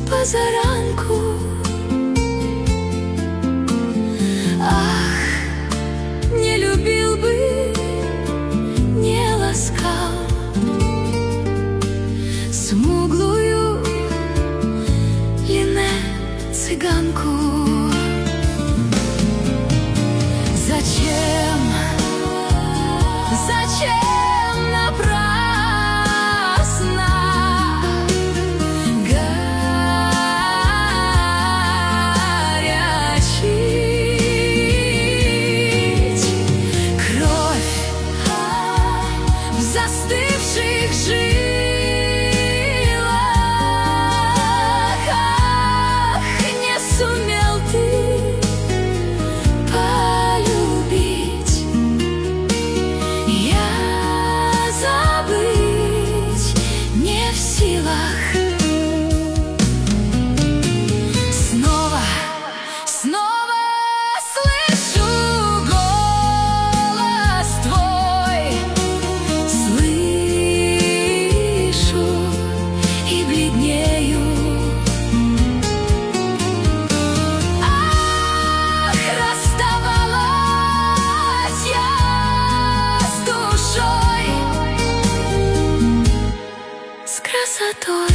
позаранку. Ах, не любил бы, не ласкал смуглую цыганку. Зачем, зачем напрасно горячить кровь в застывших жилах? Ах, не сумел ты полюбить, я забыть не в силах. Снова, снова слышу голос твой, слышу и бледнею. Ах, расставалась я с душой, с красотой.